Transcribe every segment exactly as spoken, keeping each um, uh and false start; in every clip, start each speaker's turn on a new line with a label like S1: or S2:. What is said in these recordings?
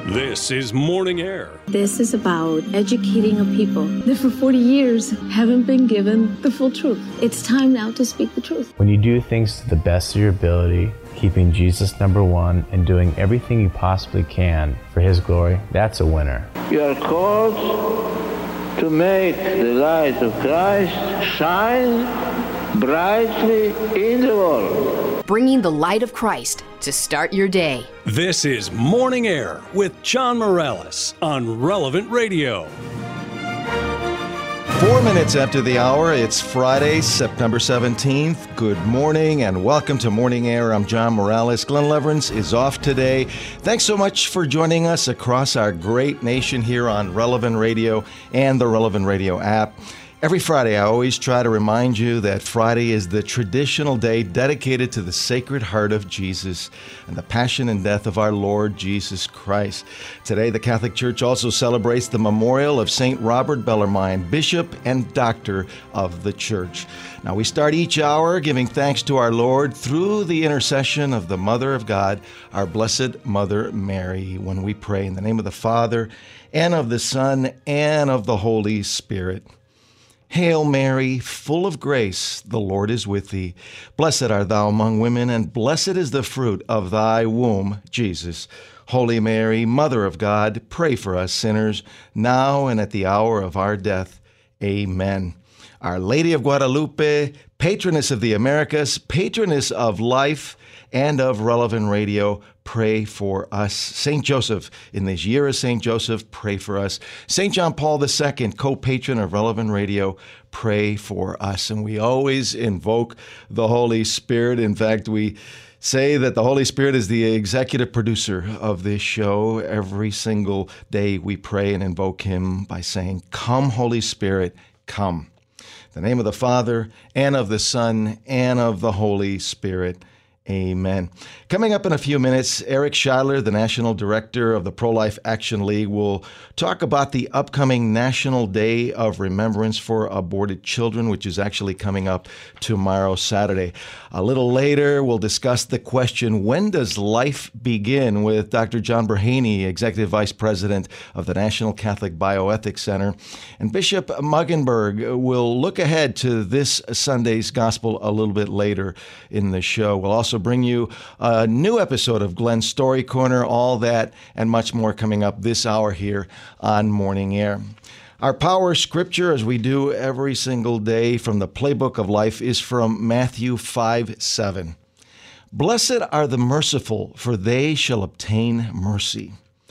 S1: This is Morning Air.
S2: This is about educating a people that for forty years haven't been given the full truth. It's time now to speak the truth.
S3: When you do things to the best of your ability, keeping Jesus number one and doing everything you possibly can for His glory, that's a winner.
S4: You are called to make the light of Christ shine brightly in the world.
S5: Bringing the light of Christ to start your day.
S1: This is Morning Air with John Morales on Relevant Radio.
S6: Four minutes after the hour, it's Friday, September seventeenth. Good morning and welcome to Morning Air. I'm John Morales. Glenn Leverance is off today. Thanks so much for joining us across our great nation here on Relevant Radio and the Relevant Radio app. Every Friday, I always try to remind you that Friday is the traditional day dedicated to the Sacred Heart of Jesus and the passion and death of our Lord Jesus Christ. Today, the Catholic Church also celebrates the memorial of Saint Robert Bellarmine, Bishop and Doctor of the Church. Now, we start each hour giving thanks to our Lord through the intercession of the Mother of God, our Blessed Mother Mary, when we pray in the name of the Father, and of the Son, and of the Holy Spirit. Hail Mary, full of grace, the Lord is with thee. Blessed art thou among women, and blessed is the fruit of thy womb, Jesus. Holy Mary, Mother of God, pray for us sinners, now and at the hour of our death. Amen. Our Lady of Guadalupe, patroness of the Americas, patroness of life and of Relevant Radio, pray for us. Saint Joseph, in this year of Saint Joseph, pray for us. Saint John Paul the Second, co-patron of Relevant Radio, pray for us. And we always invoke the Holy Spirit. In fact, we say that the Holy Spirit is the executive producer of this show. Every single day we pray and invoke Him by saying, "Come, Holy Spirit, come." In the name of the Father, and of the Son, and of the Holy Spirit. Amen. Coming up in a few minutes, Eric Scheidler, the National Director of the Pro-Life Action League, will talk about the upcoming National Day of Remembrance for Aborted Children, which is actually coming up tomorrow, Saturday. A little later, we'll discuss the question, when does life begin, with Doctor John Berhaney, Executive Vice President of the National Catholic Bioethics Center. And Bishop Muggenberg will look ahead to this Sunday's Gospel a little bit later in the show. We'll also bring you a new episode of Glenn's Story Corner, all that and much more coming up this hour here on Morning Air. Our power scripture, as we do every single day from the Playbook of Life, is from Matthew five seven. Blessed are the merciful, for they shall obtain mercy.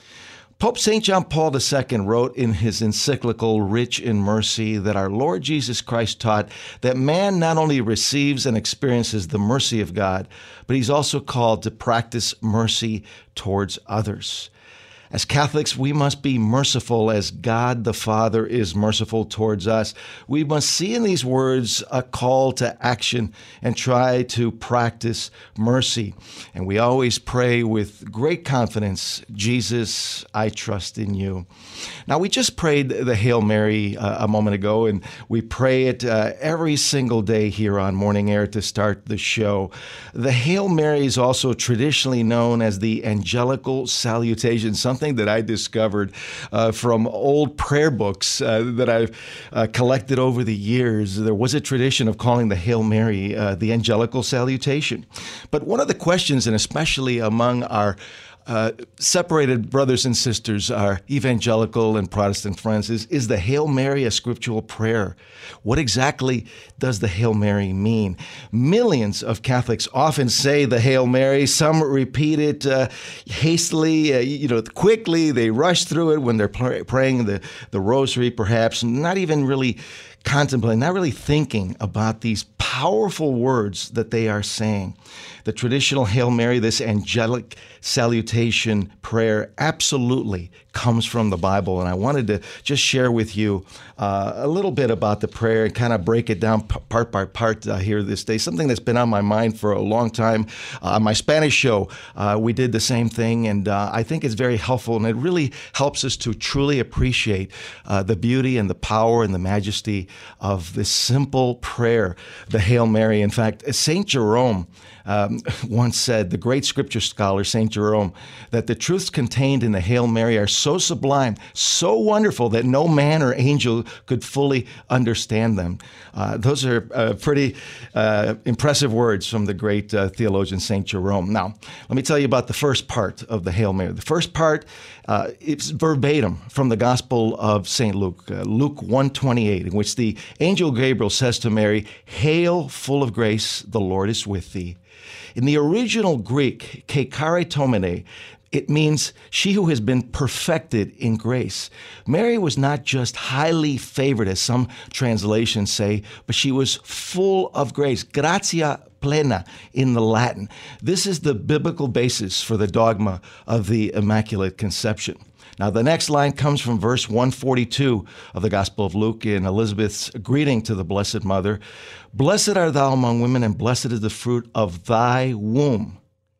S6: Pope Saint John Paul the Second wrote in his encyclical Rich in Mercy that our Lord Jesus Christ taught that man not only receives and experiences the mercy of God, but he's also called to practice mercy towards others. As Catholics, we must be merciful as God the Father is merciful towards us. We must see in these words a call to action and try to practice mercy. And we always pray with great confidence, Jesus, I trust in you. Now, we just prayed the Hail Mary uh, a moment ago, and we pray it uh, every single day here on Morning Air to start the show. The Hail Mary is also traditionally known as the angelical salutation, something that I discovered uh, from old prayer books uh, that I've uh, collected over the years. There was a tradition of calling the Hail Mary uh, the angelical salutation. But one of the questions, and especially among our Uh, separated brothers and sisters, our evangelical and Protestant friends, is, is the Hail Mary a scriptural prayer? What exactly does the Hail Mary mean? Millions of Catholics often say the Hail Mary. Some repeat it uh, hastily, uh, you know, quickly. They rush through it when they're pr- praying the, the rosary, perhaps, not even really contemplating, not really thinking about these powerful words that they are saying. The traditional Hail Mary, this angelic salutation prayer, absolutely comes from the Bible. And I wanted to just share with you uh, a little bit about the prayer and kind of break it down p- part by part uh, here this day, something that's been on my mind for a long time. Uh, on my Spanish show, uh, we did the same thing, and uh, I think it's very helpful, and it really helps us to truly appreciate uh, the beauty and the power and the majesty of this simple prayer, the Hail Mary. In fact, Saint Jerome um, once said, the great scripture scholar, Saint Jerome, that the true truths contained in the Hail Mary are so sublime, so wonderful that no man or angel could fully understand them. Uh, those are uh, pretty uh, impressive words from the great uh, theologian Saint Jerome. Now, let me tell you about the first part of the Hail Mary. The first part, uh, it's verbatim from the Gospel of Saint Luke, uh, Luke one twenty-eight, in which the angel Gabriel says to Mary, "Hail, full of grace, the Lord is with thee." In the original Greek, ke charitomene, it means she who has been perfected in grace. Mary was not just highly favored, as some translations say, but she was full of grace. Gratia plena in the Latin. This is the biblical basis for the dogma of the Immaculate Conception. Now, the next line comes from verse one forty-two of the Gospel of Luke in Elizabeth's greeting to the Blessed Mother. "Blessed art thou among women, and blessed is the fruit of thy womb."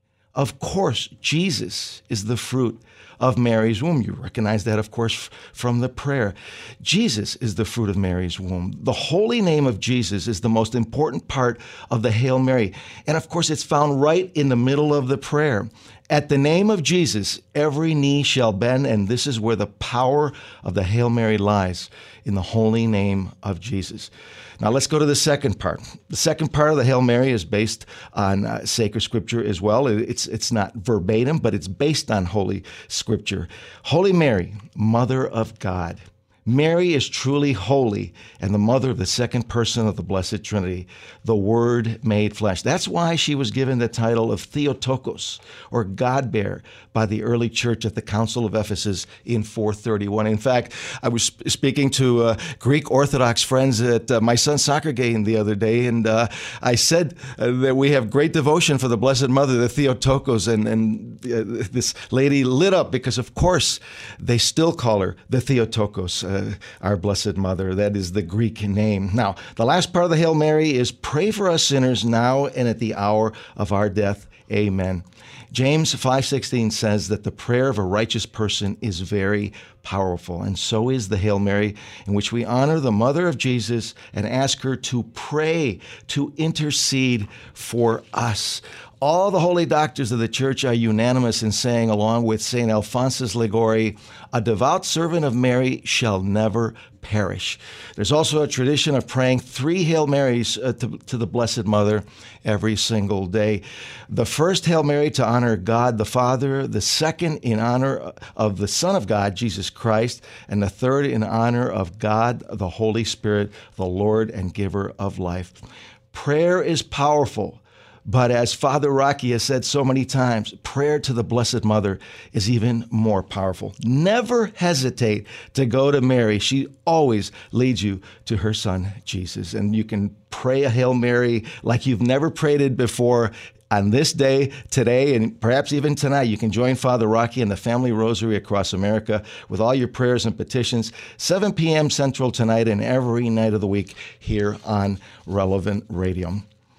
S6: Of course, Jesus is the fruit of Mary's womb. You recognize that, of course, from the prayer. Jesus is the fruit of Mary's womb. The holy name of Jesus is the most important part of the Hail Mary. And of course, it's found right in the middle of the prayer. At the name of Jesus, every knee shall bend, and this is where the power of the Hail Mary lies, in the holy name of Jesus. Now let's go to the second part. The second part of the Hail Mary is based on uh, sacred scripture as well. It's, it's not verbatim, but it's based on Holy Scripture. Holy Mary, Mother of God. Mary is truly holy and the mother of the second person of the Blessed Trinity, the Word made flesh. That's why she was given the title of Theotokos, or God-bearer, by the early church at the Council of Ephesus in four thirty-one. In fact, I was speaking to uh, Greek Orthodox friends at uh, my son's soccer game the other day, and uh, I said uh, that we have great devotion for the Blessed Mother, the Theotokos, and, and uh, this lady lit up because, of course, they still call her the Theotokos, uh, our Blessed Mother. That is the Greek name. Now, the last part of the Hail Mary is pray for us sinners now and at the hour of our death. Amen. James five sixteen says that the prayer of a righteous person is very powerful, and so is the Hail Mary, in which we honor the mother of Jesus and ask her to pray, to intercede for us. All the holy doctors of the church are unanimous in saying, along with Saint Alphonsus Liguori, a devout servant of Mary shall never perish. There's also a tradition of praying three Hail Marys uh, to, to the Blessed Mother every single day. The first Hail Mary to honor God the Father, the second in honor of the Son of God, Jesus Christ, and the third in honor of God the Holy Spirit, the Lord and giver of life. Prayer is powerful. But as Father Rocky has said so many times, prayer to the Blessed Mother is even more powerful. Never hesitate to go to Mary. She always leads you to her Son, Jesus. And you can pray a Hail Mary like you've never prayed it before. On this day, today, and perhaps even tonight, you can join Father Rocky and the Family Rosary across America with all your prayers and petitions, seven p.m. Central tonight and every night of the week here on Relevant Radio.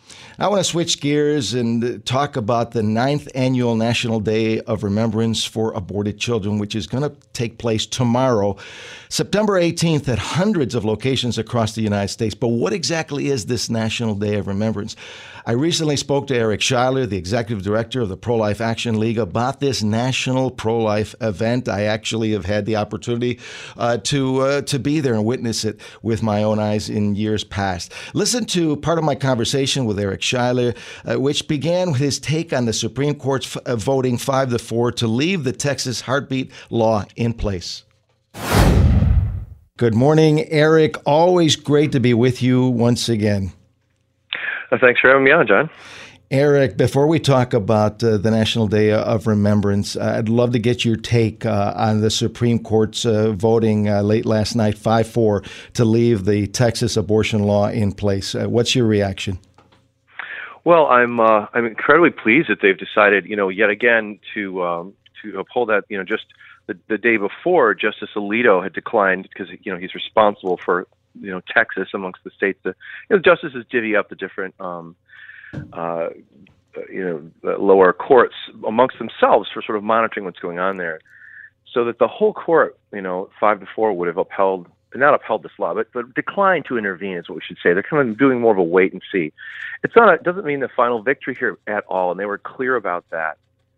S6: I want to switch gears and talk about the ninth annual National Day of Remembrance for Aborted Children, which is going to take place tomorrow, September eighteenth, at hundreds of locations across the United States. But what exactly is this National Day of Remembrance? I recently spoke to Eric Schuyler, the executive director of the Pro-Life Action League, about this national pro-life event. I actually have had the opportunity uh, to uh, to be there and witness it with my own eyes in years past. Listen to part of my conversation with Eric Schuyler, uh, which began with his take on the Supreme Court's f- voting five to four to leave the Texas heartbeat law in place. Good morning, Eric. Always great to be with you once again.
S7: Uh, thanks for having me on, John.
S6: Eric, before we talk about uh, the National Day of Remembrance, uh, I'd love to get your take uh, on the Supreme Court's uh, voting uh, late last night, five four, to leave the Texas abortion law in place. Uh, what's your reaction?
S7: Well, I'm uh, I'm incredibly pleased that they've decided, you know, yet again to um, to uphold that. You know, just the, the day before, Justice Alito had declined because, you know, he's responsible for, you know, Texas amongst the states. The you know, justices divvy up the different, um, uh, you know, lower courts amongst themselves for sort of monitoring what's going on there, so that the whole court, you know, five to four would have upheld, not upheld this law, but, but declined to intervene is what we should say. They're kind of doing more of a wait and see. It's not. A, it doesn't mean the final victory here at all, and they were clear about that.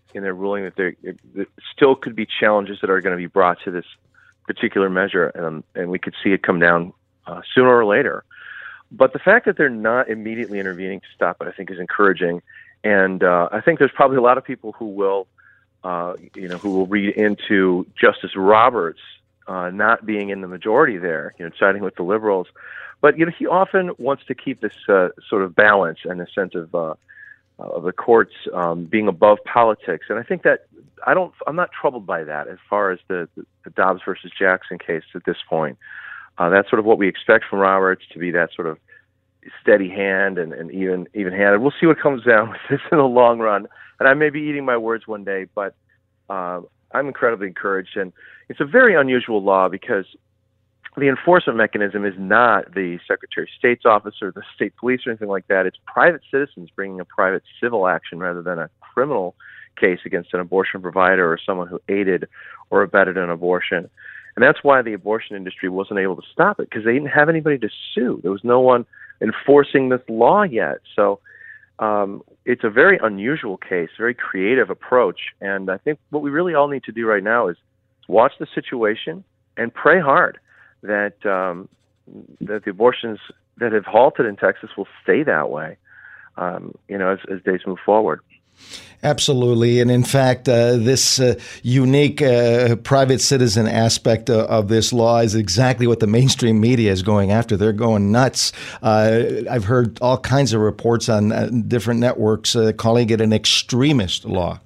S7: in their ruling that there, there still could be challenges that are going to be brought to this particular measure, and, and we could see it come down uh, sooner or later. But the fact that they're not immediately intervening to stop it, I think, is encouraging. And uh, I think there's probably a lot of people who will, uh, you know, who will read into Justice Roberts uh, not being in the majority there, you know, siding with the liberals. But you know, he often wants to keep this uh, sort of balance and a sense of uh, of the courts um, being above politics. And I think that I don't, I'm not troubled by that as far as the, the Dobbs versus Jackson case at this point. Uh, that's sort of what we expect from Roberts, to be that sort of steady hand and, and even even handed. We'll see what comes down with this in the long run. And I may be eating my words one day, but uh, I'm incredibly encouraged. And it's a very unusual law because the enforcement mechanism is not the Secretary of State's office or the state police or anything like that. It's private citizens bringing a private civil action rather than a criminal case against an abortion provider or someone who aided or abetted an abortion. And that's why the abortion industry wasn't able to stop it, because they didn't have anybody to sue. There was no one enforcing this law yet. So um, it's a very unusual case, very creative approach. And I think what we really all need to do right now is watch the situation and pray hard that um, that the abortions that have halted in Texas will stay that way, um, you know, as, as days move forward.
S6: Absolutely. And in fact, uh, this uh, unique uh, private citizen aspect of, of this law is exactly what the mainstream media is going after. They're going nuts. Uh, I've heard all kinds of reports on uh, different networks uh, calling it an extremist law.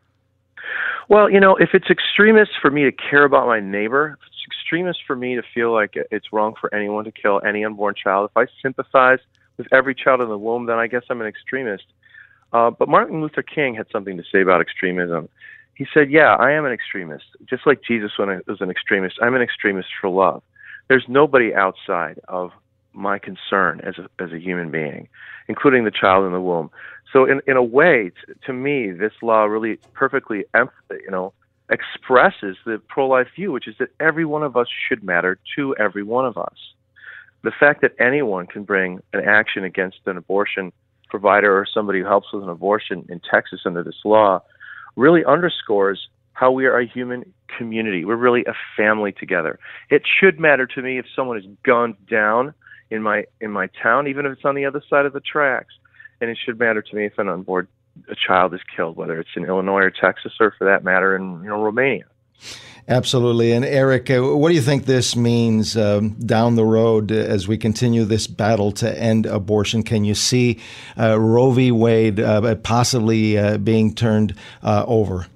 S7: Well, you know, if it's extremist for me to care about my neighbor, if it's extremist for me to feel like it's wrong for anyone to kill any unborn child, if I sympathize with every child in the womb, then I guess I'm an extremist. Uh, but Martin Luther King had something to say about extremism. He said, yeah, I am an extremist. Just like Jesus was an extremist, I'm an extremist for love. There's nobody outside of my concern as a, as a human being, including the child in the womb. So in, in a way, t- to me, this law really perfectly you know, expresses the pro-life view, which is that every one of us should matter to every one of us. The fact that anyone can bring an action against an abortion provider or somebody who helps with an abortion in Texas under this law really underscores how we are a human community. We're really a family together. It should matter to me if someone is gunned down in my in my town, even if it's on the other side of the tracks. And it should matter to me if an unborn a child is killed, whether it's in Illinois or Texas, or for that matter in you know Romania.
S6: Absolutely. And Eric, uh, what do you think this means um, down the road as we continue this battle to end abortion? Can you see uh, Roe v. Wade uh, possibly uh, being turned uh, over?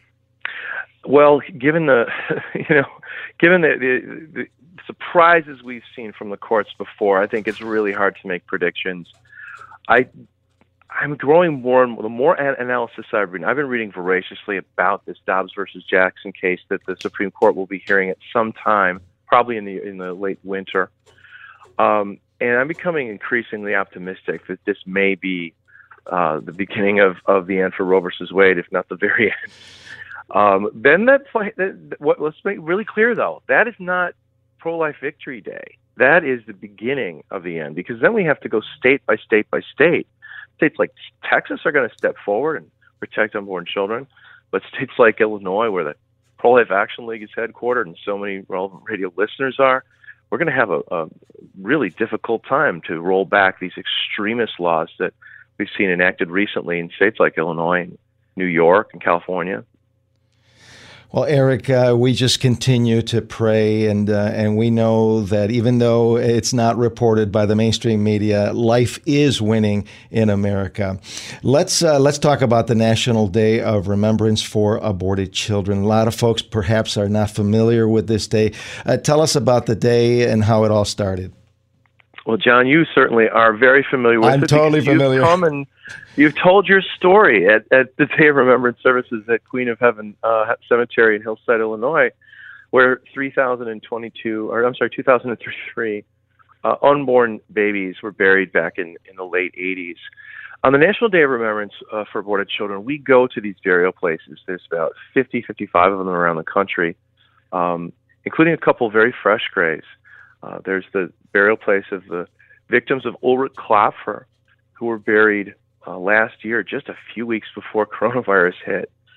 S7: Well, given the you know, given the, the, the surprises we've seen from the courts before, I think it's really hard to make predictions. I. I'm growing more and more, the more analysis I've read. I've been reading voraciously about this Dobbs versus Jackson case that the Supreme Court will be hearing at some time, probably in the in the late winter. Um, and I'm becoming increasingly optimistic that this may be uh, the beginning of, of the end for Roe versus Wade, if not the very end. Um, then that, that what, let's make really clear, though, that is not pro-life victory day. That is the beginning of the end, because then we have to go state by state by state. States like Texas are going to step forward and protect unborn children, but states like Illinois, where the Pro-Life Action League is headquartered and so many relevant radio listeners are, we're going to have a, a really difficult time to roll back these extremist laws that we've seen enacted recently in states like Illinois, and New York, and California.
S6: Well, Eric, uh, we just continue to pray, and uh, and we know that even though it's not reported by the mainstream media, life is winning in America. Let's uh, let's talk about the National Day of Remembrance for Aborted Children. A lot of folks perhaps are not familiar with this day. Uh, tell us about the day and how it all started.
S7: Well, John, you certainly are very familiar with
S6: I'm
S7: it.
S6: I'm totally familiar.
S7: You've come and you've told your story at, at the Day of Remembrance services at Queen of Heaven uh, Cemetery in Hillside, Illinois, where three thousand twenty-two, or I'm sorry, two thousand thirty-three uh, unborn babies were buried back in, in the late eighties. On the National Day of Remembrance uh, for Aborted Children, we go to these burial places. There's about fifty, fifty-five of them around the country, um, including a couple of very fresh graves. Uh, there's the burial place of the victims of Ulrich Klopfer, who were buried uh, last year, just a few weeks before coronavirus hit.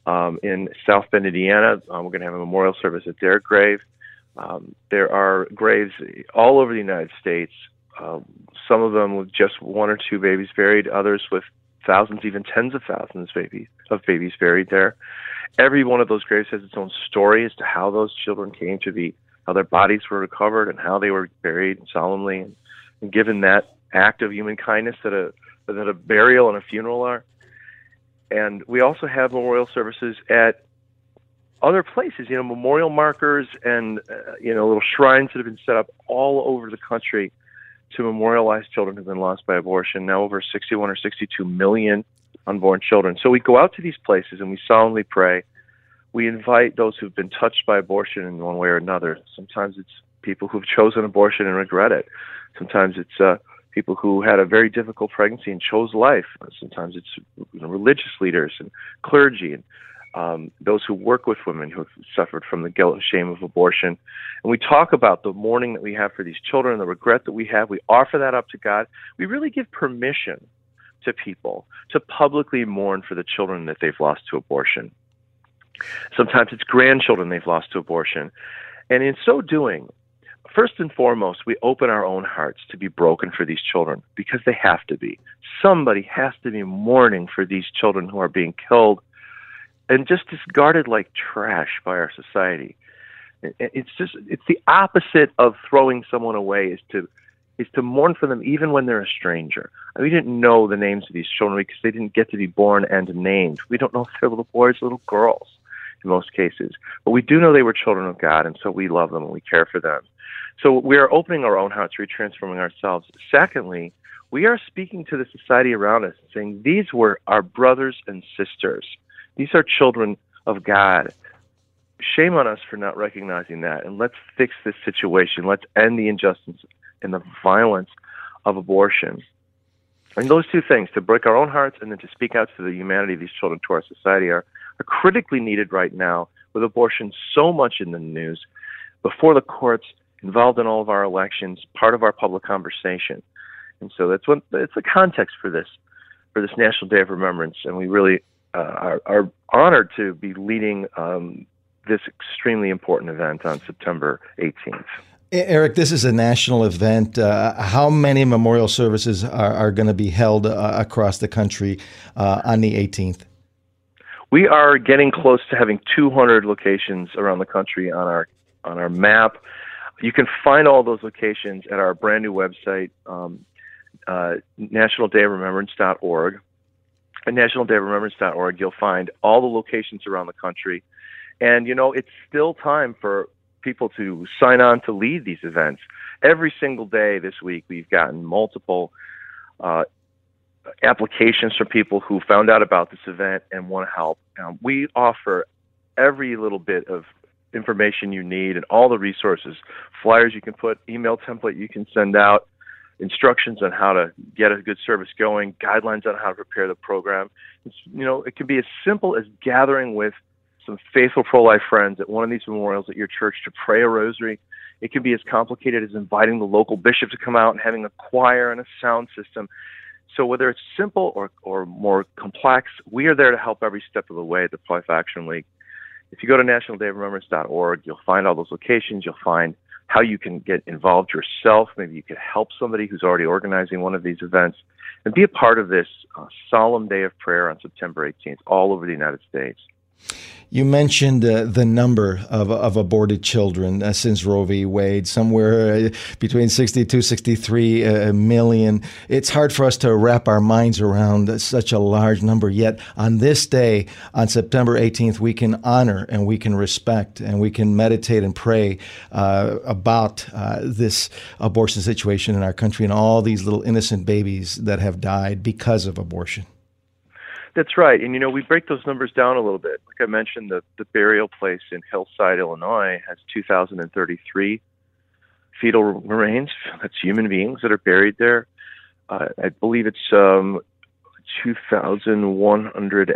S7: Um, in South Bend, Indiana, um, we're going to have a memorial service at their grave. Um, there are graves all over the United States, uh, some of them with just one or two babies buried, others with thousands, even tens of thousands of babies, of babies buried there. Every one of those graves has its own story as to how those children came to be, how their bodies were recovered, and how they were buried solemnly and, and given that act of human kindness that a that a burial and a funeral are. And we also have memorial services at other places, you know, memorial markers and, uh, you know, little shrines that have been set up all over the country to memorialize children who've been lost by abortion, now over sixty-one or sixty-two million unborn children. So we go out to these places and we solemnly pray. We invite those who've been touched by abortion in one way or another. Sometimes it's people who've chosen abortion and regret it. Sometimes it's uh, people who had a very difficult pregnancy and chose life. Sometimes it's you know, religious leaders and clergy and um, those who work with women who have suffered from the guilt and shame of abortion. And we talk about the mourning that we have for these children, the regret that we have. We offer that up to God. We really give permission to people to publicly mourn for the children that they've lost to abortion. Sometimes it's grandchildren they've lost to abortion. And in so doing, first and foremost, we open our own hearts to be broken for these children because they have to be. Somebody has to be mourning for these children who are being killed and just discarded like trash by our society. It's just, it's the opposite of throwing someone away is to, is to mourn for them even when they're a stranger. And we didn't know the names of these children because they didn't get to be born and named. We don't know if they're little boys or little girls in most cases. But we do know they were children of God, and so we love them and we care for them. So we are opening our own hearts, retransforming ourselves. Secondly, we are speaking to the society around us and saying, these were our brothers and sisters. These are children of God. Shame on us for not recognizing that, and let's fix this situation. Let's end the injustice and the violence of abortion. And those two things, to break our own hearts and then to speak out to the humanity of these children, to our society, are, are critically needed right now with abortion so much in the news, before the courts, involved in all of our elections, part of our public conversation. And so that's what it's the context for this, for this National Day of Remembrance. And we really uh, are, are honored to be leading um, this extremely important event on September eighteenth.
S6: Eric, this is a national event. Uh, how many memorial services are, are going to be held uh, across the country uh, on the eighteenth?
S7: We are getting close to having two hundred locations around the country on our on our map. You can find all those locations at our brand new website, um, uh, national day of remembrance dot org. At national day of remembrance dot org, you'll find all the locations around the country. And, you know, it's still time for people to sign on to lead these events. Every single day this week, we've gotten multiple uh, applications from people who found out about this event and want to help. Um, we offer every little bit of information you need and all the resources, flyers you can put, email template you can send out, instructions on how to get a good service going, guidelines on how to prepare the program. It's, you know, it can be as simple as gathering with some faithful pro-life friends at one of these memorials at your church to pray a rosary. It can be as complicated as inviting the local bishop to come out and having a choir and a sound system. So whether it's simple or, or more complex, we are there to help every step of the way at the Pro-Life Action League. If you go to national day of remembrance dot org, you'll find all those locations. You'll find how you can get involved yourself. Maybe you could help somebody who's already organizing one of these events and be a part of this uh, solemn day of prayer on September eighteenth all over the United States.
S6: You mentioned uh, the number of, of aborted children uh, since Roe v. Wade, somewhere uh, between sixty-two, sixty-three uh, million. It's hard for us to wrap our minds around such a large number. Yet on this day, on September eighteenth, we can honor and we can respect and we can meditate and pray uh, about uh, this abortion situation in our country and all these little innocent babies that have died because of abortion.
S7: That's right. And, you know, we break those numbers down a little bit. Like I mentioned, the, the burial place in Hillside, Illinois has two thousand thirty-three fetal remains. That's human beings that are buried there. Uh, I believe it's um, two thousand one hundred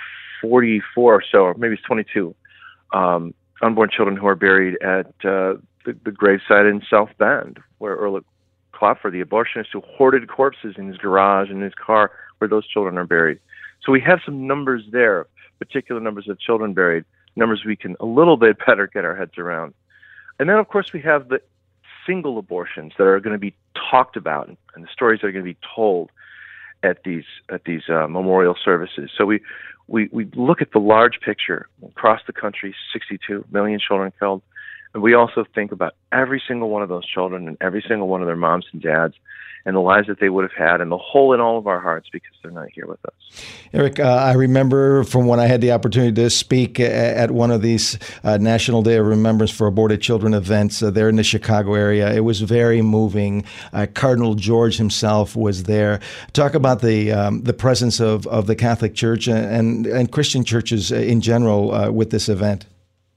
S7: forty-four or so, or maybe it's twenty-two, um, unborn children who are buried at uh, the, the gravesite in South Bend, where Earl Klopfer, the abortionist who hoarded corpses in his garage and his car, where those children are buried. So we have some numbers there. particular numbers of children buried, numbers we can a little bit better get our heads around. And then, of course, we have the single abortions that are going to be talked about and the stories that are going to be told at these at these uh, memorial services. So we, we we look at the large picture across the country, sixty-two million children killed, and we also think about every single one of those children and every single one of their moms and dads and the lives that they would have had and the hole in all of our hearts because they're not here with us.
S6: Eric, uh, I remember from when I had the opportunity to speak at one of these uh, National Day of Remembrance for Aborted Children events uh, there in the Chicago area. It was very moving. Uh, Cardinal George himself was there. Talk about the um, the presence of, of the Catholic Church and, and Christian churches in general uh, with this event.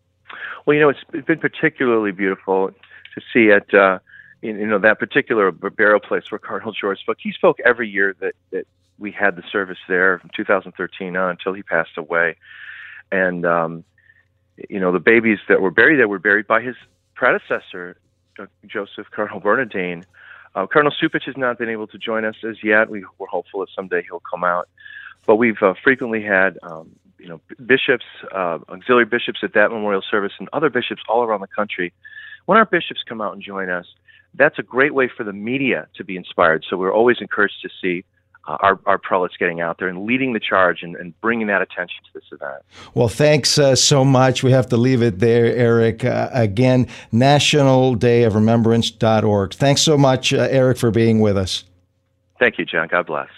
S7: Well, you know, it's been particularly beautiful to see at uh, you know that particular burial place where Cardinal George spoke. He spoke every year that, that we had the service there from two thousand thirteen on until he passed away. And, um, you know, the babies that were buried there were buried by his predecessor, Joseph Cardinal Bernardin. Uh, Cardinal Cupich has not been able to join us as yet. We, we're hopeful that someday he'll come out. But we've uh, frequently had, um, you know, bishops, uh, auxiliary bishops at that memorial service and other bishops all around the country. When our bishops come out and join us, that's a great way for the media to be inspired. So we're always encouraged to see uh, our, our prelates getting out there and leading the charge and, and bringing that attention to this event.
S6: Well, thanks uh, so much. We have to leave it there, Eric. Uh, again, national day of remembrance dot org. Thanks so much, uh, Eric, for being with us.
S7: Thank you, John. God bless.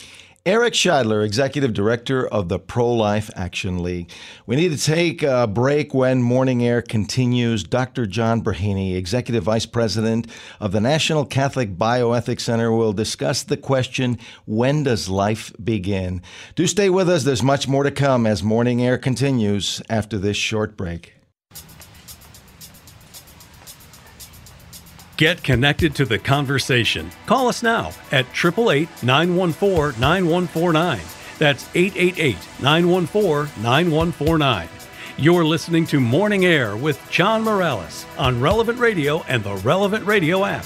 S6: Eric Scheidler, Executive Director of the Pro-Life Action League. We need to take a break when Morning Air continues. Doctor John Breheny, Executive Vice President of the National Catholic Bioethics Center, will discuss the question, when does life begin? Do stay with us. There's much more to come as Morning Air continues after this short break.
S1: Get connected to the conversation. Call us now at eight eight eight, nine one four, nine one four nine. That's eight eight eight, nine one four, nine one four nine. You're listening to Morning Air with John Morales on Relevant Radio and the Relevant Radio app.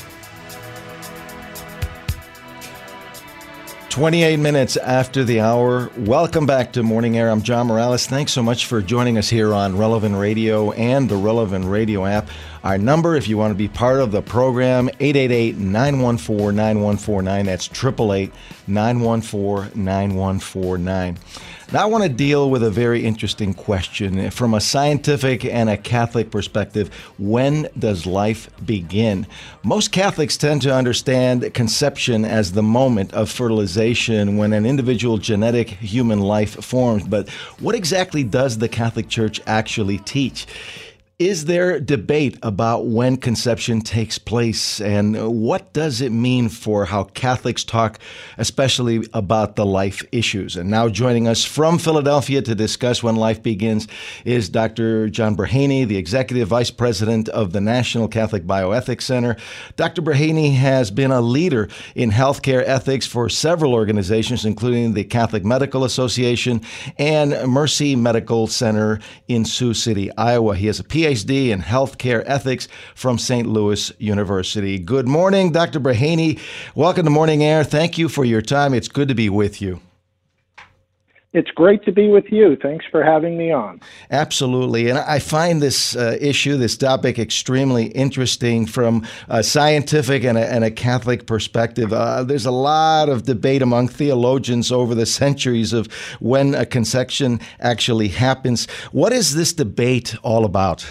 S6: twenty-eight minutes after the hour. Welcome back to Morning Air. I'm John Morales. Thanks so much for joining us here on Relevant Radio and the Relevant Radio app. Our number, if you want to be part of the program, eight eight eight, nine one four, nine one four nine. That's eight eight eight, nine one four, nine one four nine. Now I want to deal with a very interesting question. From a scientific and a Catholic perspective, when does life begin? Most Catholics tend to understand conception as the moment of fertilization when an individual genetic human life forms. But what exactly does the Catholic Church actually teach? Is there debate about when conception takes place, and what does it mean for how Catholics talk, especially about the life issues? And now joining us from Philadelphia to discuss when life begins is Doctor John Breheny, the Executive Vice President of the National Catholic Bioethics Center. Doctor Breheny has been a leader in healthcare ethics for several organizations, including the Catholic Medical Association and Mercy Medical Center in Sioux City, Iowa. He has a P H D in healthcare ethics from Saint Louis University. Good morning, Doctor Breheny. Welcome to Morning Air. Thank you for your time. It's good to be with you.
S8: It's great to be with you. Thanks for having me on.
S6: Absolutely. And I find this uh, issue, this topic, extremely interesting from a scientific and a, and a Catholic perspective. Uh, there's a lot of debate among theologians over the centuries of when a conception actually happens. What is this debate all about?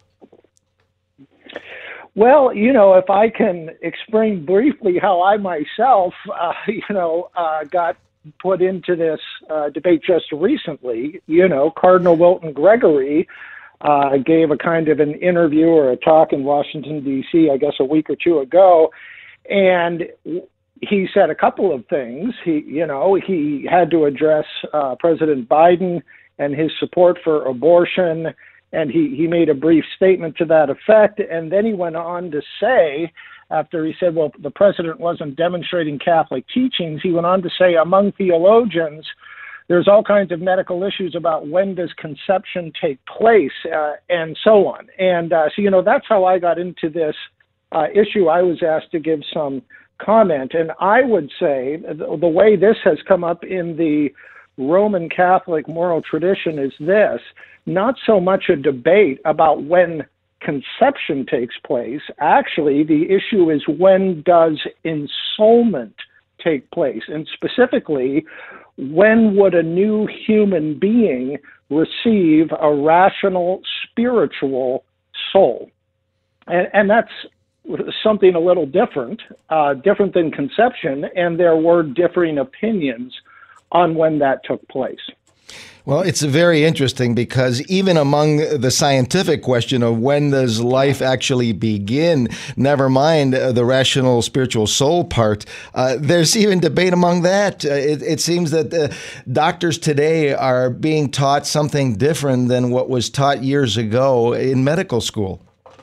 S8: Well, you know, if I can explain briefly how I myself, uh, you know, uh, got put into this uh, debate just recently. You know, Cardinal Wilton Gregory uh, gave a kind of an interview or a talk in Washington, D C, I guess a week or two ago, and he said a couple of things. He, you know, he had to address uh, President Biden and his support for abortion, and he, he made a brief statement to that effect, and then he went on to say, after he said, well, the president wasn't demonstrating Catholic teachings, he went on to say, among theologians, there's all kinds of medical issues about when does conception take place, uh, and so on. And uh, so, you know, that's how I got into this uh, issue. I was asked to give some comment, and I would say the, the way this has come up in the Roman Catholic moral tradition is this: not so much a debate about when conception takes place. Actually, the issue is, when does ensoulment take place? And specifically, when would a new human being receive a rational spiritual soul? And, and that's something a little different, uh, different than conception, and there were differing opinions on when that took place.
S6: Well, it's very interesting because even among the scientific question of when does life actually begin, never mind uh, the rational spiritual soul part, uh, there's even debate among that. Uh, it, it seems that uh, doctors today are being taught something different than what was taught years ago in medical school.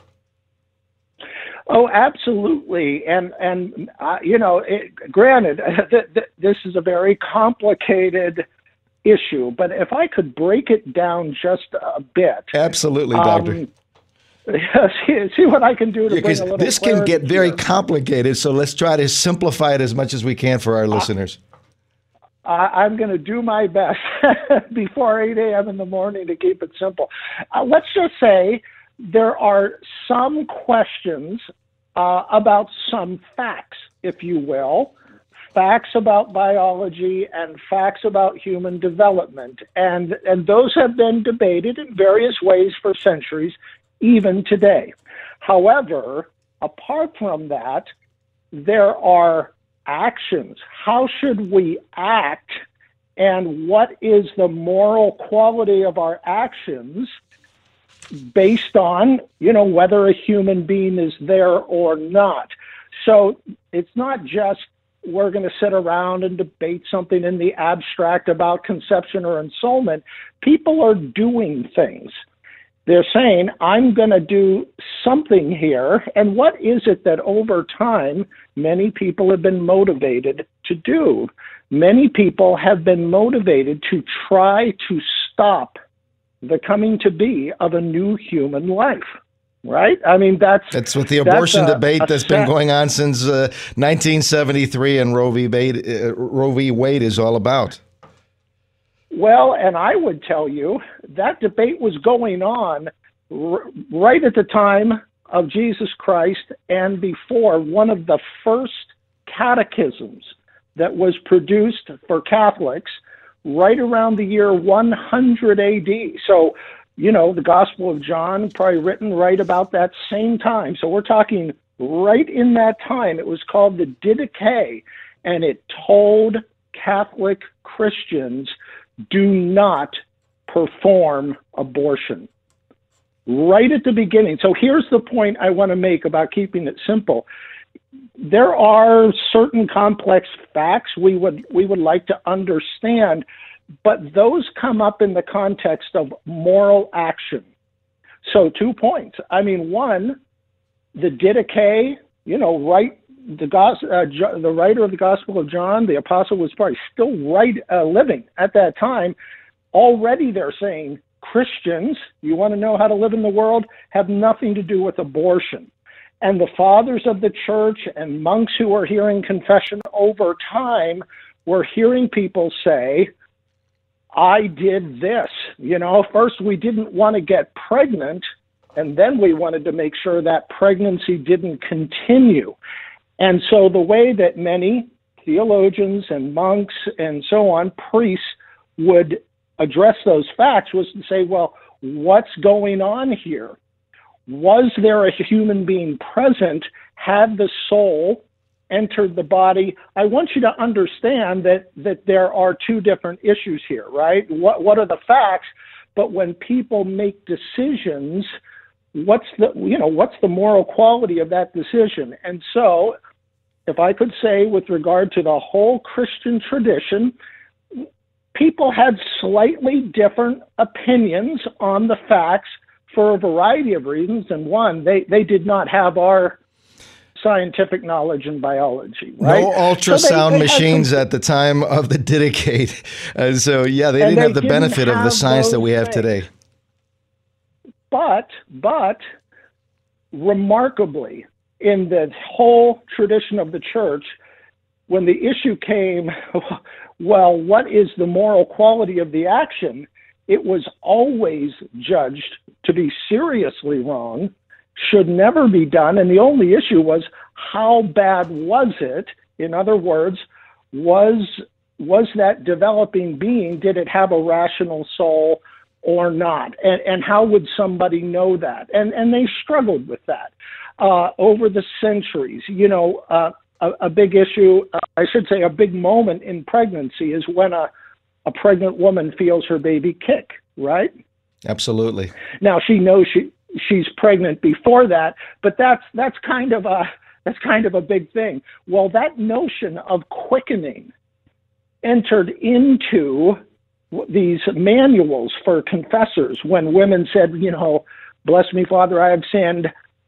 S8: Oh, absolutely. And, and uh, you know, it, granted, th- th- this is a very complicated issue, but if I could break it down just a bit.
S6: Absolutely, Doctor.
S8: Um, see, see what I can do to yeah, bring a little
S6: this can get very
S8: here.
S6: complicated, so let's try to simplify it as much as we can for our listeners.
S8: Uh, I'm going to do my best before eight a.m. in the morning to keep it simple. Uh, let's just say there are some questions uh, about some facts, if you will, facts about biology and facts about human development. And, and those have been debated in various ways for centuries, even today. However, apart from that, there are actions. How should we act, and what is the moral quality of our actions based on, you know, whether a human being is there or not? So it's not just we're going to sit around and debate something in the abstract about conception or ensoulment. People are doing things. They're saying, I'm going to do something here. And what is it that over time many people have been motivated to do? Many people have been motivated to try to stop the coming to be of a new human life. Right? I mean, that's...
S6: That's what the abortion
S8: a,
S6: debate
S8: a
S6: that's
S8: set.
S6: been going on since uh, nineteen seventy-three and Roe v. Wade, uh, Roe v. Wade is all about.
S8: Well, and I would tell you that debate was going on r- right at the time of Jesus Christ and before. One of the first catechisms that was produced for Catholics right around the year one hundred A D. So, you know, the Gospel of John, probably written right about that same time. So we're talking right in that time. It was called the Didache, and it told Catholic Christians, do not perform abortion. Right at the beginning. So here's the point I want to make about keeping it simple. There are certain complex facts we would we would like to understand, but those come up in the context of moral action. So two points. I mean, one, the Didache, you know, right, the gos- uh, jo- the writer of the Gospel of John, the apostle, was probably still right, uh, living at that time. Already they're saying Christians, you want to know how to live in the world, have nothing to do with abortion. And the fathers of the church and monks who are hearing confession over time were hearing people say, I did this. You know, first we didn't want to get pregnant, and then we wanted to make sure that pregnancy didn't continue. And so the way that many theologians and monks and so on, priests, would address those facts was to say, well, what's going on here? Was there a human being present? Had the soul entered the body? I want you to understand that that there are two different issues here, right? What what are the facts? But when people make decisions, what's the you know what's the moral quality of that decision? And so, if I could say, with regard to the whole Christian tradition, people had slightly different opinions on the facts for a variety of reasons. And one, they, they did not have our scientific knowledge in biology, right?
S6: No ultrasound so they, they machines some, at the time of the Didache. Uh, so, yeah, they didn't have the didn't benefit have of the science that we have things. today.
S8: But, but, remarkably, in the whole tradition of the church, when the issue came, well, what is the moral quality of the action? It was always judged to be seriously wrong, should never be done. And the only issue was, how bad was it? In other words, was was that developing being, did it have a rational soul or not? And, and how would somebody know that? And, and they struggled with that uh, over the centuries. You know, uh, a, a big issue, uh, I should say a big moment in pregnancy is when a, a pregnant woman feels her baby kick, right?
S6: Absolutely.
S8: Now, she knows she she's pregnant before that, but that's that's kind of a that's kind of a big thing. Well, that notion of quickening entered into these manuals for confessors when women said, you know, bless me, Father, I have sinned.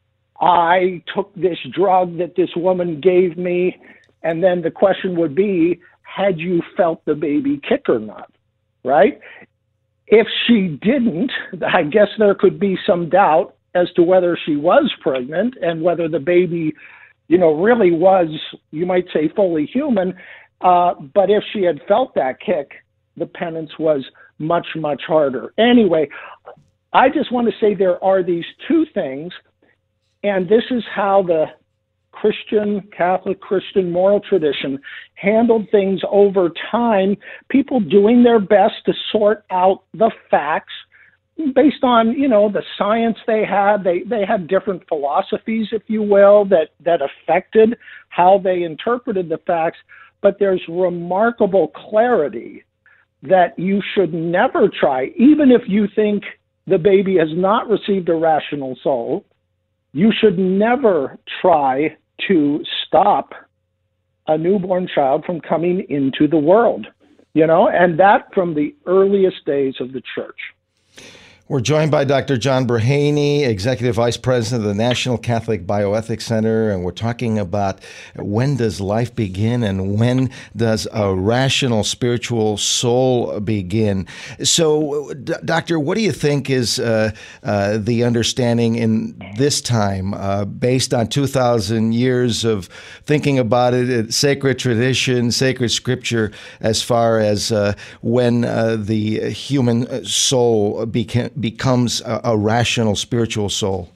S8: I took this drug that this woman gave me. And then the question would be, had you felt the baby kick or not, right? If she didn't, I guess there could be some doubt as to whether she was pregnant and whether the baby, you know, really was, you might say, fully human. Uh, but if she had felt that kick, the penance was much, much harder. Anyway, I just want to say there are these two things, and this is how the Christian, Catholic Christian moral tradition handled things over time, people doing their best to sort out the facts based on, you know, the science they had. They they had different philosophies, if you will, that, that affected how they interpreted the facts. But there's remarkable clarity that you should never try, even if you think the baby has not received a rational soul, you should never try to stop a newborn child from coming into the world, you know, and that from the earliest days of the church.
S6: We're joined by Doctor John Breheny, Executive Vice President of the National Catholic Bioethics Center, and we're talking about when does life begin and when does a rational spiritual soul begin. So, D- Doctor, what do you think is uh, uh, the understanding in this time, uh, based on two thousand years of thinking about it, sacred tradition, sacred scripture, as far as uh, when uh, the human soul became becomes a, a rational spiritual soul?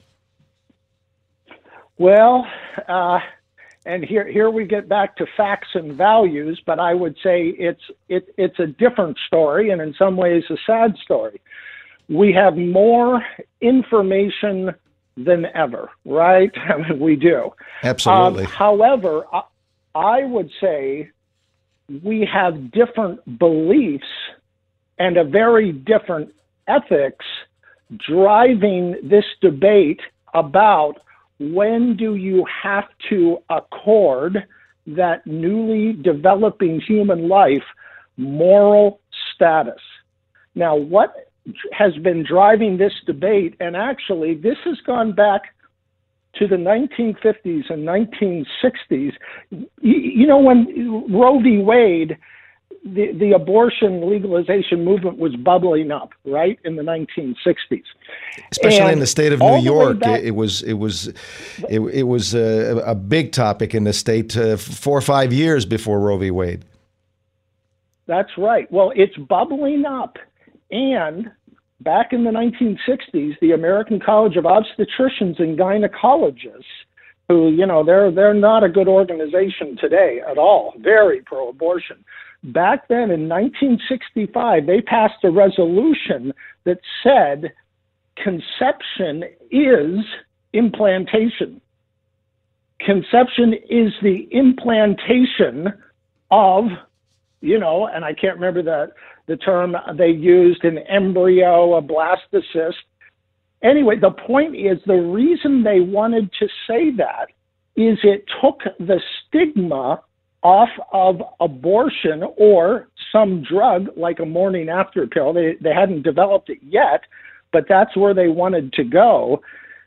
S8: Well, uh, and here here we get back to facts and values, but I would say it's it, it's a different story, and in some ways a sad story. We have more information than ever, right? I mean, we do.
S6: Absolutely.
S8: Um, however, I, I would say we have different beliefs and a very different ethics driving this debate about when do you have to accord that newly developing human life moral status. Now, what has been driving this debate, and actually this has gone back to the nineteen fifties and nineteen sixties, you, you know, when Roe v. Wade, The, the abortion legalization movement was bubbling up, right, in the nineteen sixties,
S6: especially
S8: and
S6: in the state of New York.
S8: Back,
S6: it, it was it was it, it was a, a big topic in the state uh, four or five years before Roe v. Wade.
S8: That's right. Well, it's bubbling up, and back in the nineteen sixties, the American College of Obstetricians and Gynecologists, who, you know, they're they're not a good organization today at all, very pro-abortion. Back then in nineteen sixty-five, they passed a resolution that said conception is implantation. Conception is the implantation of, you know, and I can't remember the, the term they used, an embryo, a blastocyst. Anyway, the point is, the reason they wanted to say that is it took the stigma off of abortion or some drug like a morning after pill. They they hadn't developed it yet, but that's where they wanted to go.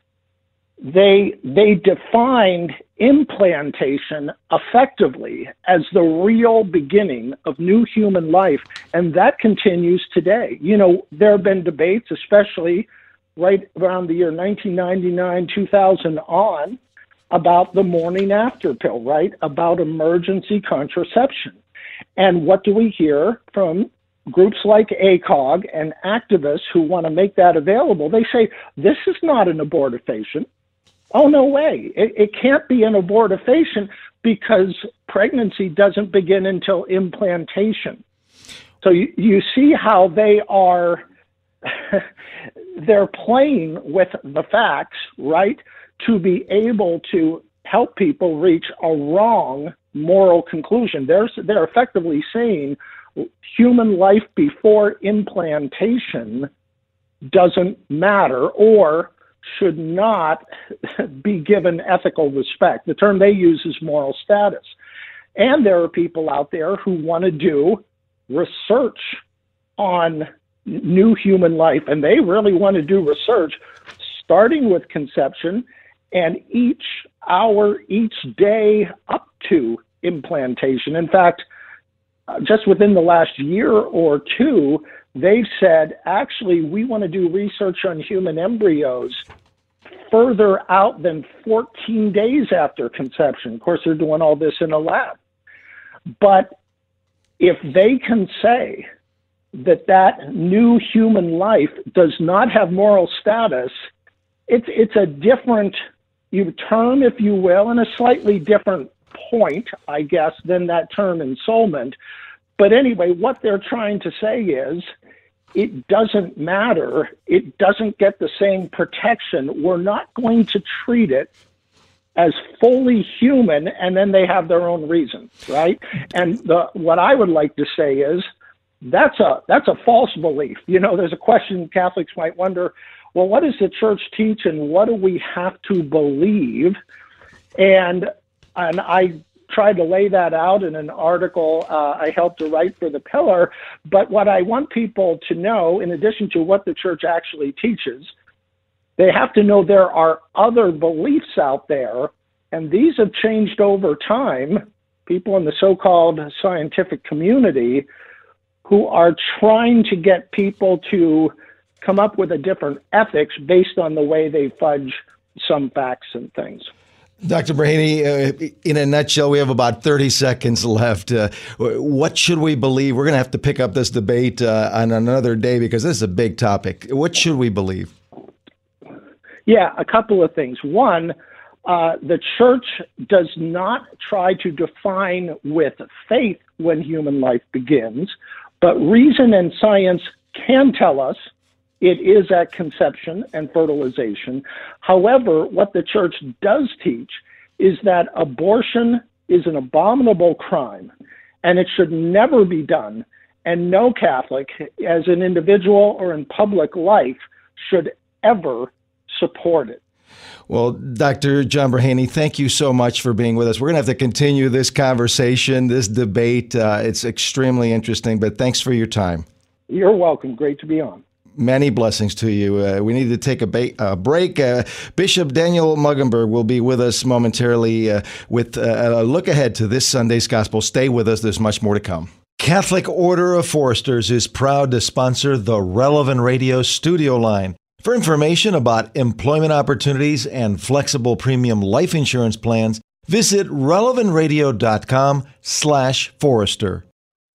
S8: They they defined implantation effectively as the real beginning of new human life, and that continues today. You know, there have been debates, especially right around the year nineteen ninety-nine, two thousand on, about the morning after pill, right? About emergency contraception. And what do we hear from groups like A C O G and activists who want to make that available? They say, this is not an abortifacient. Oh, no way. It, it can't be an abortifacient because pregnancy doesn't begin until implantation. So you, you see how they are, they're playing with the facts, right, to be able to help people reach a wrong moral conclusion. They're, they're effectively saying human life before implantation doesn't matter or should not be given ethical respect. The term they use is moral status. And there are people out there who want to do research on new human life, and they really want to do research starting with conception and each hour, each day up to implantation. In fact, uh, just within the last year or two, they've said, actually, we want to do research on human embryos further out than fourteen days after conception. Of course, they're doing all this in a lab. But if they can say that that new human life does not have moral status, it's it's a different you term, if you will, and a slightly different point, I guess, than that term ensoulment. But anyway, what they're trying to say is it doesn't matter. It doesn't get the same protection. We're not going to treat it as fully human, and then they have their own reason, right? And the, what I would like to say is that's a that's a false belief. You know, there's a question Catholics might wonder, well, what does the church teach and what do we have to believe? And and I tried to lay that out in an article uh, I helped to write for The Pillar. But what I want people to know, in addition to what the church actually teaches, they have to know there are other beliefs out there, and these have changed over time. People in the so-called scientific community who are trying to get people to come up with a different ethics based on the way they fudge some facts and things.
S6: Doctor Breheny, uh, in a nutshell, we have about thirty seconds left. Uh, what should we believe? We're going to have to pick up this debate uh, on another day because this is a big topic. What should we believe?
S8: Yeah, a couple of things. One, uh, the church does not try to define with faith when human life begins, but reason and science can tell us it is at conception and fertilization. However, what the church does teach is that abortion is an abominable crime, and it should never be done, and no Catholic, as an individual or in public life, should ever support it.
S6: Well, Doctor John Breheny, thank you so much for being with us. We're going to have to continue this conversation, this debate. Uh, it's extremely interesting, but thanks for your time.
S8: You're welcome. Great to be on.
S6: Many blessings to you. Uh, we need to take a, ba- a break. Uh, Bishop Daniel Muggenberg will be with us momentarily uh, with uh, a look ahead to this Sunday's Gospel. Stay with us. There's much more to come. Catholic Order of Foresters is proud to sponsor the Relevant Radio studio line. For information about employment opportunities and flexible premium life insurance plans, visit relevantradio.com slash Forester.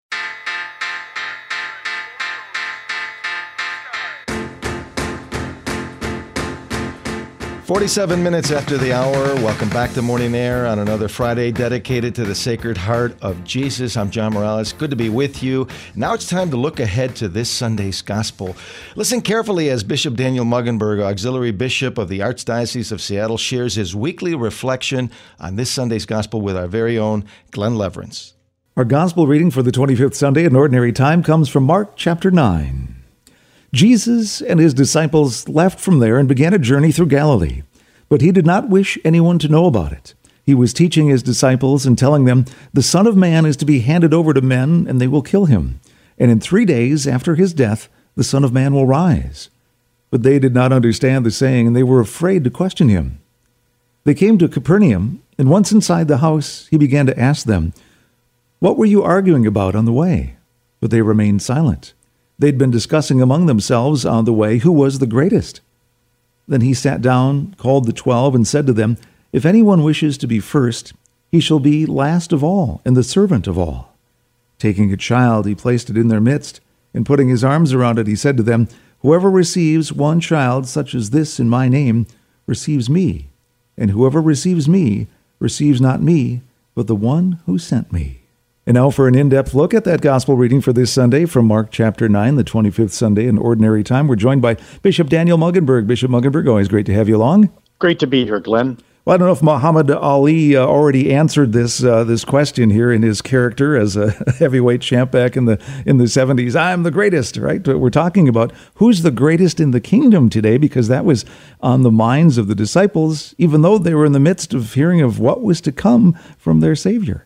S6: forty-seven minutes after the hour, welcome back to Morning Air on another Friday dedicated to the Sacred Heart of Jesus. I'm John Morales. Good to be with you. Now it's time to look ahead to this Sunday's Gospel. Listen carefully as Bishop Daniel Muggenberg, Auxiliary Bishop of the Archdiocese of Seattle, shares his weekly reflection on this Sunday's Gospel with our very own Glenn Leverance.
S9: Our Gospel reading for the twenty-fifth Sunday in Ordinary Time comes from Mark chapter nine. Jesus and his disciples left from there and began a journey through Galilee, but he did not wish anyone to know about it. He was teaching his disciples and telling them, "The Son of Man is to be handed over to men, and they will kill him. And in three days after his death, the Son of Man will rise." But they did not understand the saying, and they were afraid to question him. They came to Capernaum, and once inside the house, he began to ask them, "What were you arguing about on the way?" But they remained silent. They'd been discussing among themselves on the way who was the greatest. Then he sat down, called the twelve, and said to them, If anyone wishes to be first, he shall be last of all and the servant of all. Taking a child, he placed it in their midst, and putting his arms around it, he said to them, Whoever receives one child such as this in my name receives me, and whoever receives me receives not me, but the one who sent me. And now for an in-depth look at that gospel reading for this Sunday from Mark chapter nine, the twenty-fifth Sunday in Ordinary Time. We're joined by Bishop Daniel Muggenberg. Bishop Muggenberg, always great to have you along.
S10: Great to be here, Glenn.
S9: Well, I don't know if Muhammad Ali uh, already answered this uh, this question here in his character as a heavyweight champ back in the in the seventies. I'm the greatest, right? We're talking about who's the greatest in the kingdom today, because that was on the minds of the disciples, even though they were in the midst of hearing of what was to come from their Savior.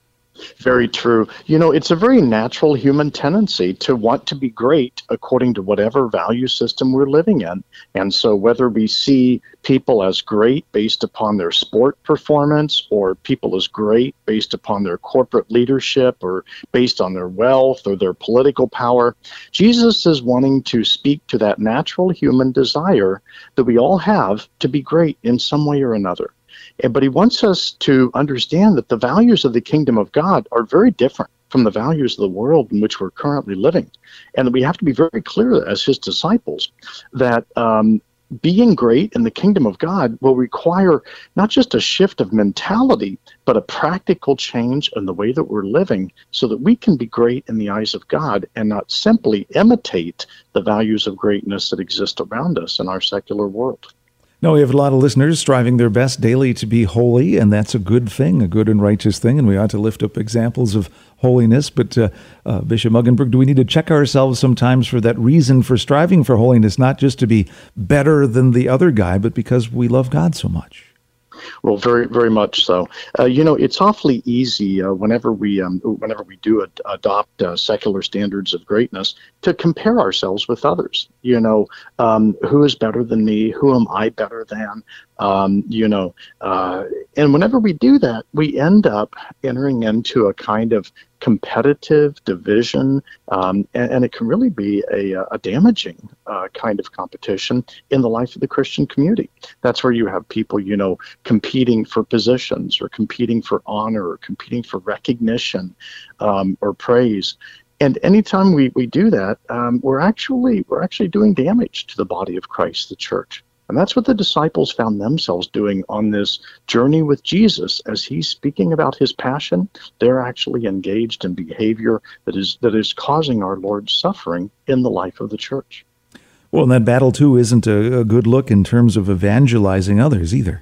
S10: Very true. You know, it's a very natural human tendency to want to be great according to whatever value system we're living in. And so whether we see people as great based upon their sport performance, or people as great based upon their corporate leadership, or based on their wealth or their political power, Jesus is wanting to speak to that natural human desire that we all have to be great in some way or another. But he wants us to understand that the values of the kingdom of God are very different from the values of the world in which we're currently living. And that we have to be very clear as his disciples that um, being great in the kingdom of God will require not just a shift of mentality, but a practical change in the way that we're living, so that we can be great in the eyes of God and not simply imitate the values of greatness that exist around us in our secular world.
S9: No, we have a lot of listeners striving their best daily to be holy, and that's a good thing, a good and righteous thing, and we ought to lift up examples of holiness. But uh, uh, Bishop Muggenberg, do we need to check ourselves sometimes for that reason for striving for holiness, not just to be better than the other guy, but because we love God so much?
S10: Well, very, very much so. Uh, you know, it's awfully easy uh, whenever we, um, whenever we do ad- adopt uh, secular standards of greatness to compare ourselves with others. You know, um, who is better than me? Who am I better than? Um, you know, uh, and whenever we do that, we end up entering into a kind of competitive division, um, and, and it can really be a, a damaging uh, kind of competition in the life of the Christian community. That's where you have people, you know, competing for positions, or competing for honor, or competing for recognition, um, or praise. And anytime we, we do that, um, we're actually we're actually doing damage to the body of Christ, the church. And that's what the disciples found themselves doing on this journey with Jesus. As he's speaking about his passion, they're actually engaged in behavior that is that is causing our Lord's suffering in the life of the church.
S9: Well, and that battle, too, isn't a, a good look in terms of evangelizing others either.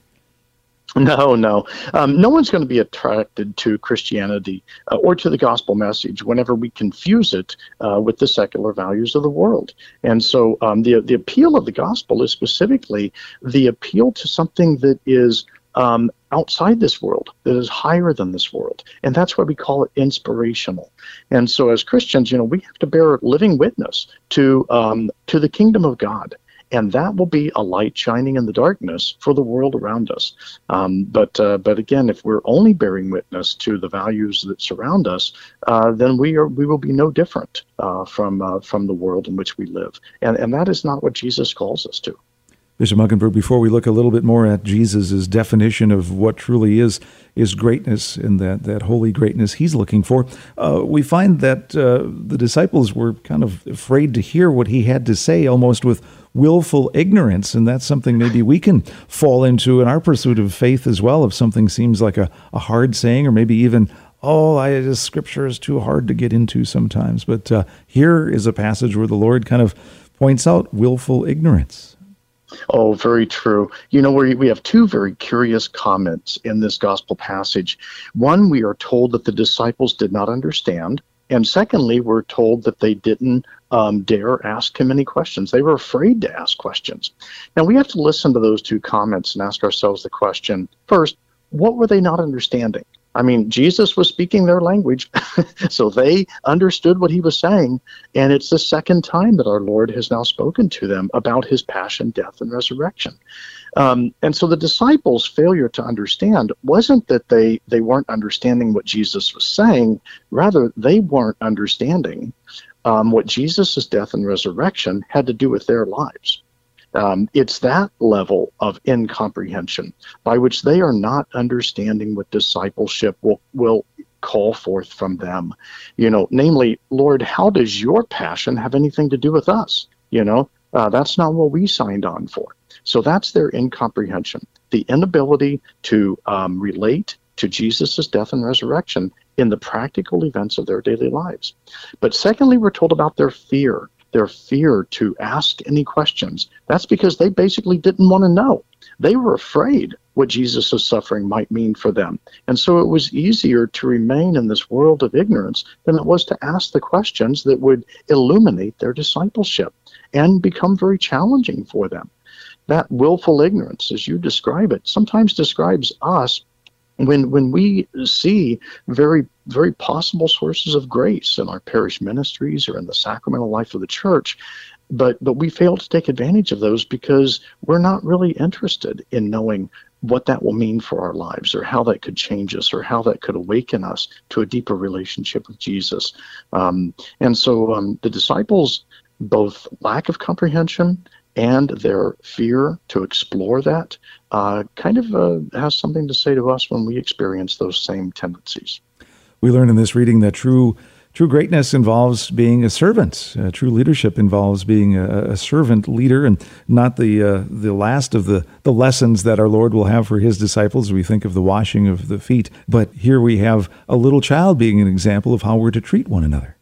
S10: No, no. Um, no one's going to be attracted to Christianity uh, or to the gospel message whenever we confuse it uh, with the secular values of the world. And so um, the the appeal of the gospel is specifically the appeal to something that is um, outside this world, that is higher than this world. And that's why we call it inspirational. And so as Christians, you know, we have to bear living witness to um, to the kingdom of God. And that will be a light shining in the darkness for the world around us. Um, but uh, but again, if we're only bearing witness to the values that surround us, uh, then we are we will be no different uh, from uh, from the world in which we live. And and that is not what Jesus calls us to.
S9: Bishop Muggenberg, before we look a little bit more at Jesus' definition of what truly is is greatness and that, that holy greatness he's looking for, uh, we find that uh, the disciples were kind of afraid to hear what he had to say, almost with willful ignorance, and that's something maybe we can fall into in our pursuit of faith as well. If something seems like a, a hard saying, or maybe even, oh, I, this scripture is too hard to get into sometimes. But uh, here is a passage where the Lord kind of points out willful ignorance.
S10: Oh, very true. You know, we we have two very curious comments in this gospel passage. One, we are told that the disciples did not understand. And secondly, we're told that they didn't um, dare ask him any questions. They were afraid to ask questions. Now, we have to listen to those two comments and ask ourselves the question, first, what were they not understanding? I mean, Jesus was speaking their language, so they understood what he was saying, and it's the second time that our Lord has now spoken to them about his passion, death, and resurrection. Um, and so the disciples' failure to understand wasn't that they, they weren't understanding what Jesus was saying, rather they weren't understanding um, what Jesus' death and resurrection had to do with their lives. Um, it's that level of incomprehension by which they are not understanding what discipleship will, will call forth from them. You know, namely, Lord, how does your passion have anything to do with us? You know, uh, that's not what we signed on for. So that's their incomprehension, the inability to um, relate to Jesus' death and resurrection in the practical events of their daily lives. But secondly, we're told about their fear, their fear to ask any questions. That's because they basically didn't want to know. They were afraid what Jesus' suffering might mean for them. And so it was easier to remain in this world of ignorance than it was to ask the questions that would illuminate their discipleship and become very challenging for them. That willful ignorance, as you describe it, sometimes describes us when when we see very, very possible sources of grace in our parish ministries or in the sacramental life of the church, but but we fail to take advantage of those because we're not really interested in knowing what that will mean for our lives, or how that could change us, or how that could awaken us to a deeper relationship with Jesus. Um, and so um, the disciples, both lack of comprehension and their fear to explore that uh, kind of uh, has something to say to us when we experience those same tendencies.
S9: We learn in this reading that true true greatness involves being a servant. Uh, true leadership involves being a, a servant leader, and not the uh, the last of the, the lessons that our Lord will have for his disciples. We think of the washing of the feet, but here we have a little child being an example of how we're to treat one another.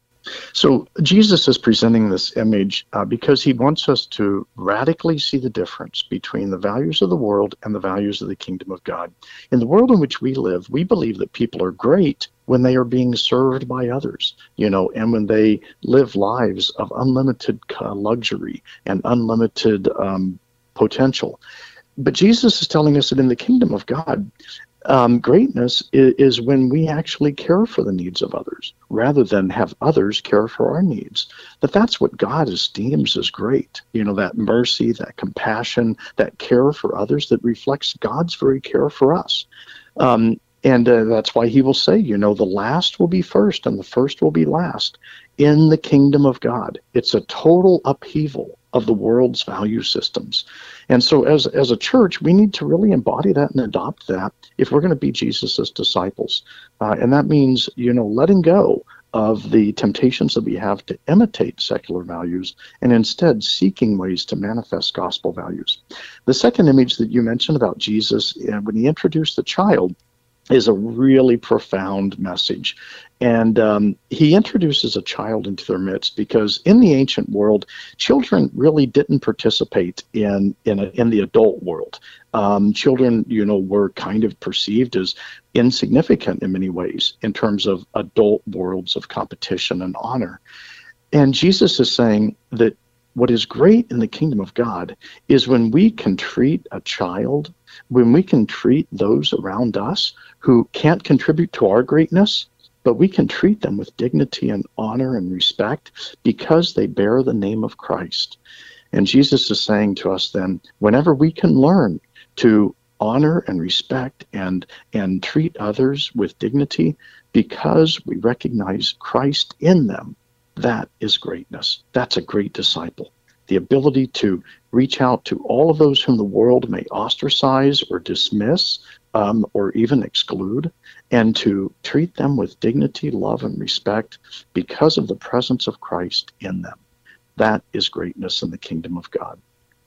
S10: So Jesus is presenting this image uh, because he wants us to radically see the difference between the values of the world and the values of the kingdom of God. In the world in which we live, we believe that people are great when they are being served by others, you know, and when they live lives of unlimited uh, luxury and unlimited um, potential. But Jesus is telling us that in the kingdom of God, Um, greatness is, is when we actually care for the needs of others rather than have others care for our needs. That that's what God esteems as great. You know, that mercy, that compassion, that care for others that reflects God's very care for us. Um, and uh, that's why he will say, you know, the last will be first and the first will be last in the kingdom of God. It's a total upheaval of the world's value systems. And so as, as a church, we need to really embody that and adopt that if we're going to be Jesus' disciples. Uh, and that means, you know, letting go of the temptations that we have to imitate secular values and instead seeking ways to manifest gospel values. The second image that you mentioned about Jesus, uh, when he introduced the child, is a really profound message. And um, he introduces a child into their midst because in the ancient world, children really didn't participate in in, a, in the adult world. Um, children, you know, were kind of perceived as insignificant in many ways in terms of adult worlds of competition and honor. And Jesus is saying that what is great in the kingdom of God is when we can treat a child, when we can treat those around us who can't contribute to our greatness, but we can treat them with dignity and honor and respect because they bear the name of Christ. And Jesus is saying to us then, whenever we can learn to honor and respect and, and treat others with dignity because we recognize Christ in them, that is greatness. That's a great disciple. The ability to reach out to all of those whom the world may ostracize or dismiss um, or even exclude, and to treat them with dignity, love, and respect because of the presence of Christ in them. That is greatness in the kingdom of God.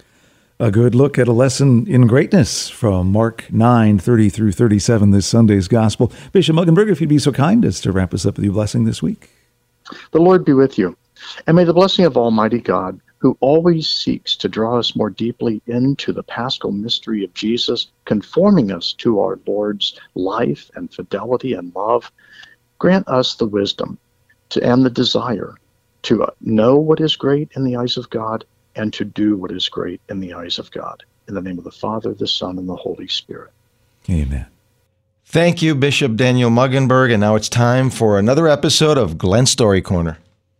S9: A good look at a lesson in greatness from Mark nine, thirty through thirty-seven, this Sunday's Gospel. Bishop Muggenberg, if you'd be so kind as to wrap us up with your blessing this week.
S10: The Lord be with you, and may the blessing of Almighty God, who always seeks to draw us more deeply into the paschal mystery of Jesus, conforming us to our Lord's life and fidelity and love, grant us the wisdom to, and the desire to know what is great in the eyes of God and to do what is great in the eyes of God. In the name of the Father, the Son, and the Holy Spirit.
S9: Amen.
S6: Thank you, Bishop Daniel Muggenberg. And now it's time for another episode of Glenn Story Corner.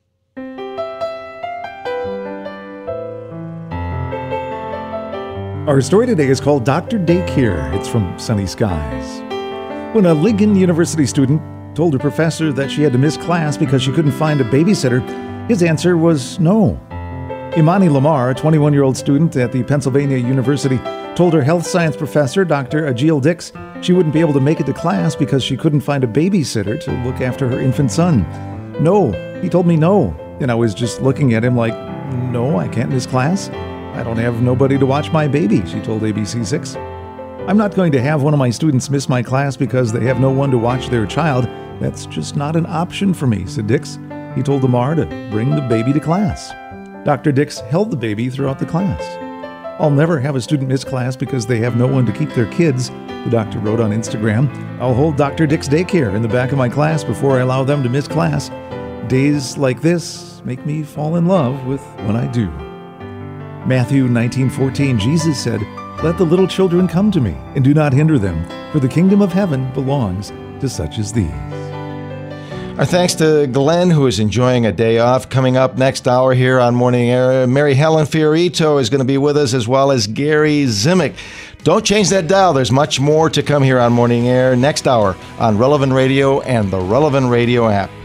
S9: Our story today is called Doctor Daycare. It's from Sunny Skies. When a Lincoln University student told her professor that she had to miss class because she couldn't find a babysitter, his answer was no. Imani Lamar, a twenty-one-year-old student at the Pennsylvania University, told her health science professor, Doctor Agil Dix, she wouldn't be able to make it to class because she couldn't find a babysitter to look after her infant son. No, he told me no, and I was just looking at him like, no, I can't miss class. I don't have nobody to watch my baby, she told A B C six. I'm not going to have one of my students miss my class because they have no one to watch their child. That's just not an option for me, said Dix. He told Lamar to bring the baby to class. Doctor Dix held the baby throughout the class. I'll never have a student miss class because they have no one to keep their kids, the doctor wrote on Instagram. I'll hold Doctor Dix daycare in the back of my class before I allow them to miss class. Days like this make me fall in love with when I do. Matthew nineteen fourteen, Jesus said, "Let the little children come to me, and do not hinder them, for the kingdom of heaven belongs to such as these."
S6: Our thanks to Glenn, who is enjoying a day off. Coming up next hour here on Morning Air, Mary Helen Fiorito is going to be with us, as well as Gary Zimick. Don't change that dial. There's much more to come here on Morning Air next hour on Relevant Radio and the Relevant Radio app.